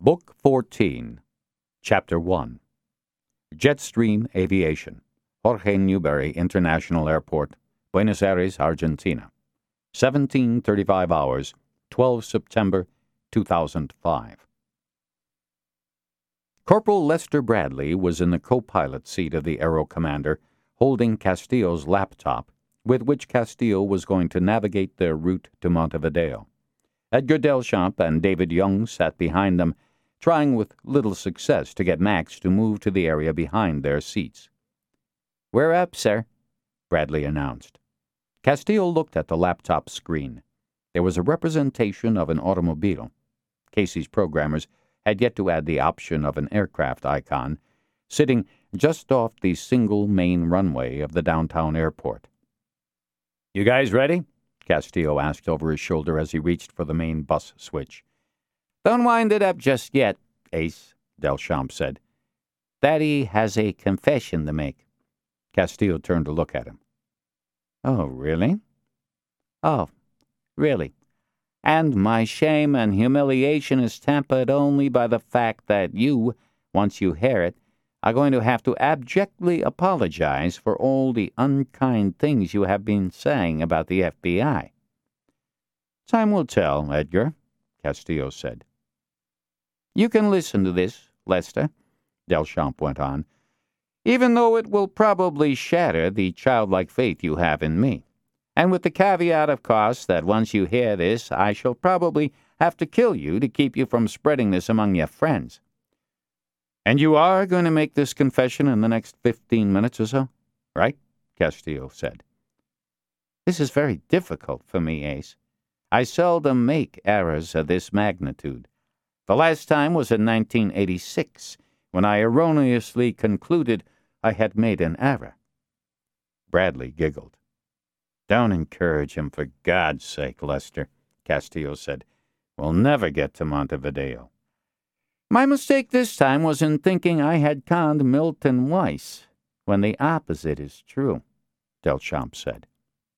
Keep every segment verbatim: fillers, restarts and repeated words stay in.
Book fourteen, Chapter one. Jetstream Aviation, Jorge Newbery International Airport, Buenos Aires, Argentina. seventeen thirty-five hours, twelfth September, two thousand five. Corporal Lester Bradley was in the co-pilot seat of the Aero Commander, holding Castillo's laptop, with which Castillo was going to navigate their route to Montevideo. Edgar Delchamps and David Young sat behind them, trying with little success to get Max to move to the area behind their seats. "We're up, sir," Bradley announced. Castillo looked at the laptop screen. There was a representation of an automobile. Casey's programmers had yet to add the option of an aircraft icon, sitting just off the single main runway of the downtown airport. "You guys ready?" Castillo asked over his shoulder as he reached for the main bus switch. "Don't wind it up just yet, Ace," Delchamps said. "Daddy has a confession to make." Castillo turned to look at him. "Oh, really?" "Oh, really. And my shame and humiliation is tempered only by the fact that you, once you hear it, are going to have to abjectly apologize for all the unkind things you have been saying about the F B I. "Time will tell, Edgar," Castillo said. "You can listen to this, Lester," Delchamps went on, "even though it will probably shatter the childlike faith you have in me. And with the caveat, of course, that once you hear this, I shall probably have to kill you to keep you from spreading this among your friends." "And you are going to make this confession in the next fifteen minutes or so, right?" Castillo said. "This is very difficult for me, Ace. I seldom make errors of this magnitude. The last time was in nineteen eighty-six, when I erroneously concluded I had made an error." Bradley giggled. "Don't encourage him, for God's sake, Lester," Castillo said. "We'll never get to Montevideo." "My mistake this time was in thinking I had conned Milton Weiss, when the opposite is true," Delchamps said.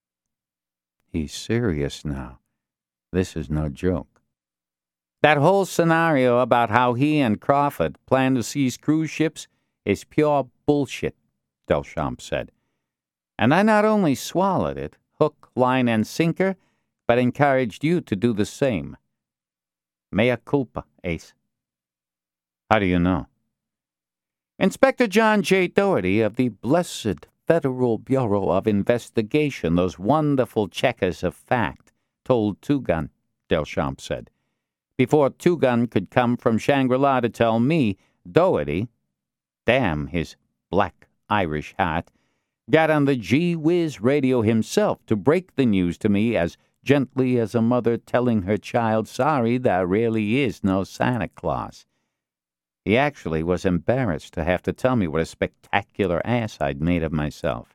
"He's serious now. This is no joke." "That whole scenario about how he and Crawford plan to seize cruise ships is pure bullshit," Delchamps said. "And I not only swallowed it, hook, line, and sinker, but encouraged you to do the same. Mea culpa, Ace." "How do you know?" "Inspector John J. Doherty of the blessed Federal Bureau of Investigation, those wonderful checkers of fact, told Two-Gun," Delchamps said. "Before Two-Gun could come from Shangri-La to tell me, Doherty, damn his black Irish heart, got on the gee-whiz radio himself to break the news to me as gently as a mother telling her child, 'Sorry, there really is no Santa Claus.' He actually was embarrassed to have to tell me what a spectacular ass I'd made of myself."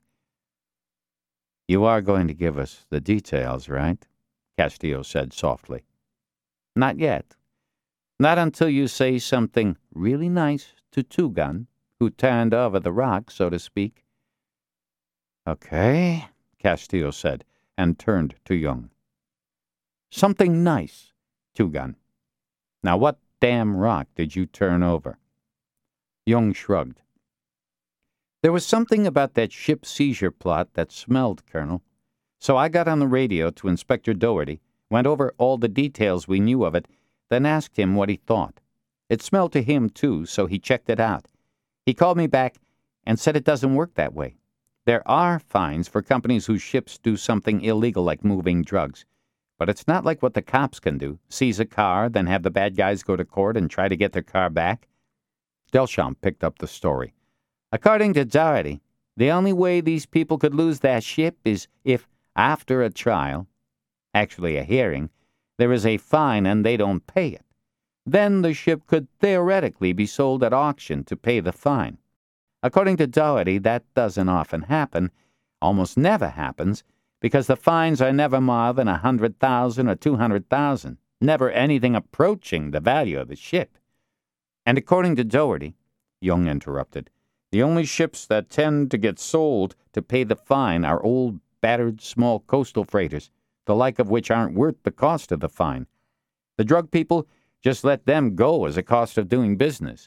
"You are going to give us the details, right?" Castillo said softly. "Not yet. Not until you say something really nice to Two-Gun, who turned over the rock, so to speak." "Okay," Castillo said, and turned to Young. "Something nice, Two-Gun. Now what damn rock did you turn over?" Young shrugged. "There was something about that ship seizure plot that smelled, Colonel. So I got on the radio to Inspector Doherty, went over all the details we knew of it, then asked him what he thought. It smelled to him, too, so he checked it out. He called me back and said it doesn't work that way. There are fines for companies whose ships do something illegal like moving drugs. But it's not like what the cops can do, seize a car, then have the bad guys go to court and try to get their car back." Delchamps picked up the story. "According to Doherty, the only way these people could lose their ship is if, after a trial, actually a hearing, there is a fine and they don't pay it. Then the ship could theoretically be sold at auction to pay the fine. According to Doherty, that doesn't often happen, almost never happens, because the fines are never more than a hundred thousand or two hundred thousand, never anything approaching the value of the ship. And according to Doherty," Young interrupted, "the only ships that tend to get sold to pay the fine are old, battered, small coastal freighters, the like of which aren't worth the cost of the fine. The drug people Just let them go as a cost of doing business.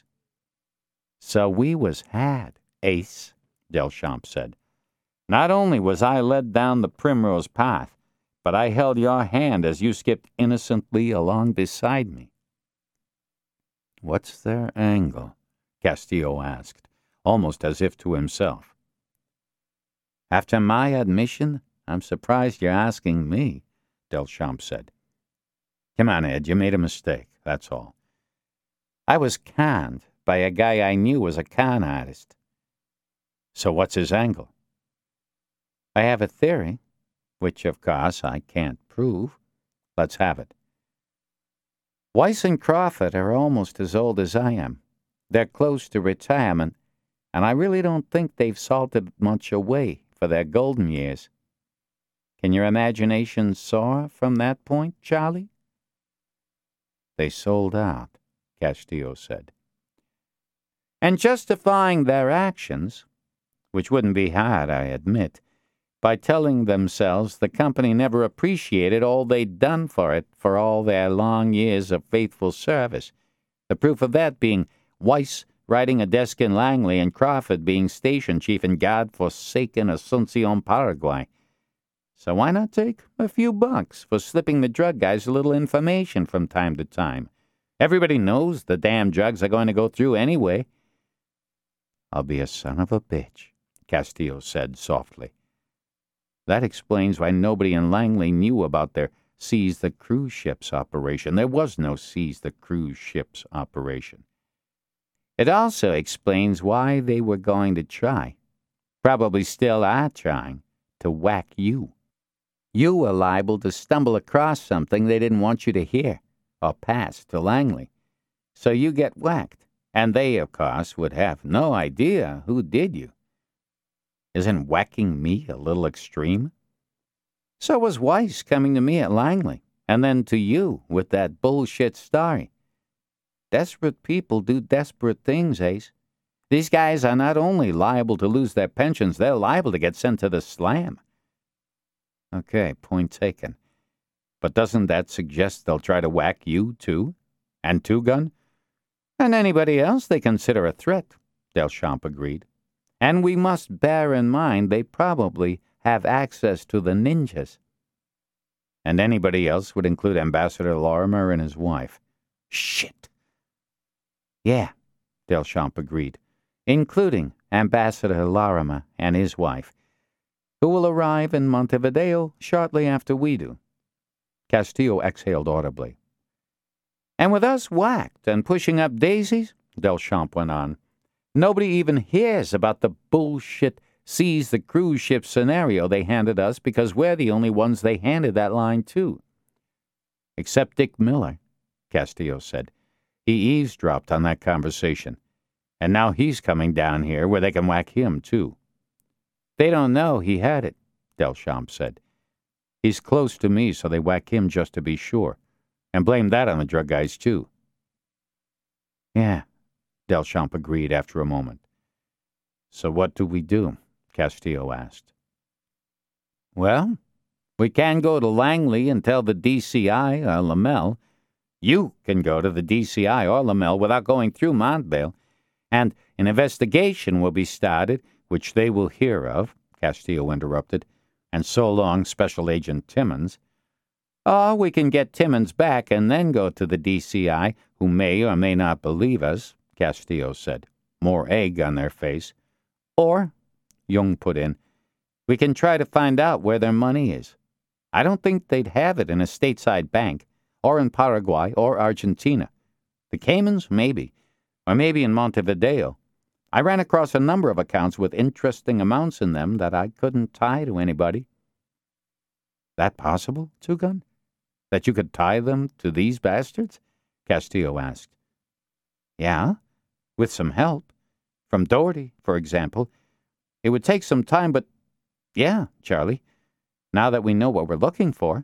So we was had, Ace, Delchamps said. Not only was I led down the primrose path, but I held your hand as you skipped innocently along beside me. What's their angle? Castillo asked, almost as if to himself. After my admission, I'm surprised you're asking me, Delchamps said. Come on, Ed, you made a mistake, that's all. I was conned by a guy I knew was a con artist. So what's his angle? I have a theory, which, of course, I can't prove. Let's have it. Weiss and Crawford are almost as old as I am. They're close to retirement, and I really don't think they've salted much away for their golden years. Can your imagination soar from that point, Charlie? They sold out, Castillo said. And justifying their actions, which wouldn't be hard, I admit, by telling themselves the company never appreciated all they'd done for it for all their long years of faithful service. The proof of that being Weiss riding a desk in Langley and Crawford being station chief in God-forsaken Asuncion, Paraguay. So why not take a few bucks for slipping the drug guys a little information from time to time? Everybody knows the damn drugs are going to go through anyway. I'll be a son of a bitch, Castillo said softly. That explains why nobody in Langley knew about their Seize the Cruise Ships operation. There was no Seize the Cruise Ships operation. It also explains why they were going to try, probably still are trying, to whack you. You were liable to stumble across something they didn't want you to hear or pass to Langley. So you get whacked, and they, of course, would have no idea who did you. Isn't whacking me a little extreme? So was Weiss coming to me at Langley, and then to you with that bullshit story. Desperate people do desperate things, Ace. These guys are not only liable to lose their pensions, they're liable to get sent to the slam. Okay, point taken. But doesn't that suggest they'll try to whack you, too? And Two Gun? And anybody else they consider a threat, Delchamps agreed. And we must bear in mind they probably have access to the ninjas. And anybody else would include Ambassador Lorimer and his wife. Shit. Yeah, Delchamps agreed, including Ambassador Lorimer and his wife, who will arrive in Montevideo shortly after we do. Castillo exhaled audibly. And with us whacked and pushing up daisies, Delchamps went on, nobody even hears about the bullshit Seize the Cruise Ship scenario they handed us because we're the only ones they handed that line to. Except Dick Miller, Castillo said. He eavesdropped on that conversation, and now he's coming down here where they can whack him, too. They don't know he had it, Delchamps said. He's close to me, so they whack him just to be sure, and blame that on the drug guys, too. Yeah, Delchamps agreed after a moment. So what do we do? Castillo asked. Well, we can go to Langley and tell the D C I or Lamel. You can go to the D C I or Lamel without going through Montvale, and an investigation will be started, which they will hear of, Castillo interrupted, and so long, Special Agent Timmons. Or we can get Timmons back and then go to the D C I, who may or may not believe us, Castillo said, more egg on their face. Or, Jung put in, we can try to find out where their money is. I don't think they'd have it in a stateside bank, or in Paraguay or Argentina. The Caymans, maybe, or maybe in Montevideo. I ran across a number of accounts with interesting amounts in them that I couldn't tie to anybody. That possible, Two Gun? That you could tie them to these bastards? Castillo asked. Yeah, with some help. From Doherty, for example. It would take some time, but yeah, Charlie, now that we know what we're looking for.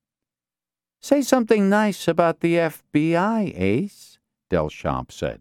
Say something nice about the F B I, Ace, Delchamps said.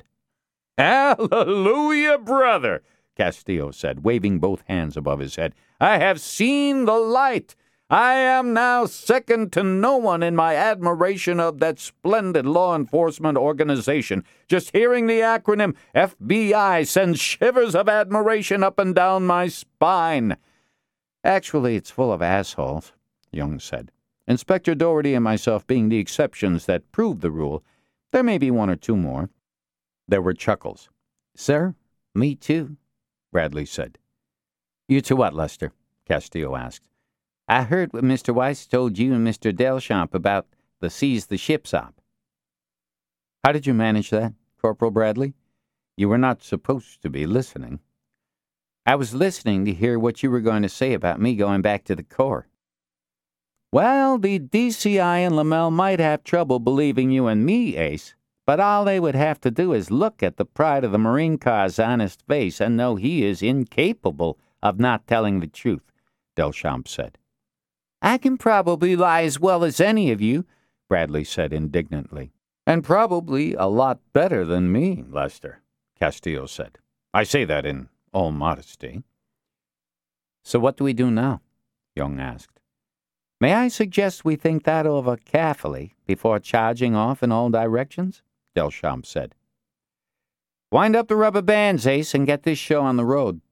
Hallelujah, brother, Castillo said, waving both hands above his head. I have seen the light. I am now second to no one in my admiration of that splendid law enforcement organization. Just hearing the acronym F B I sends shivers of admiration up and down my spine." "Actually, it's full of assholes," Young said. "Inspector Doherty and myself being the exceptions that prove the rule. There may be one or two more." There were chuckles. "Sir, me too," Bradley said. "You to what, Lester?" Castillo asked. "I heard what Mister Weiss told you and Mister Delchamp about the seize the ships op." "How did you manage that, Corporal Bradley? You were not supposed to be listening." "I was listening to hear what you were going to say about me going back to the Corps." "Well, the D C I and Lamel might have trouble believing you and me, Ace, but all they would have to do is look at the pride of the Marine Corps' honest face and know he is incapable of not telling the truth," Delchamp said. "I can probably lie as well as any of you," Bradley said indignantly. "And probably a lot better than me, Lester," Castillo said. "I say that in all modesty." "So what do we do now?" Young asked. "May I suggest we think that over carefully before charging off in all directions?" Delchamp said. "Wind up the rubber bands, Ace, and get this show on the road.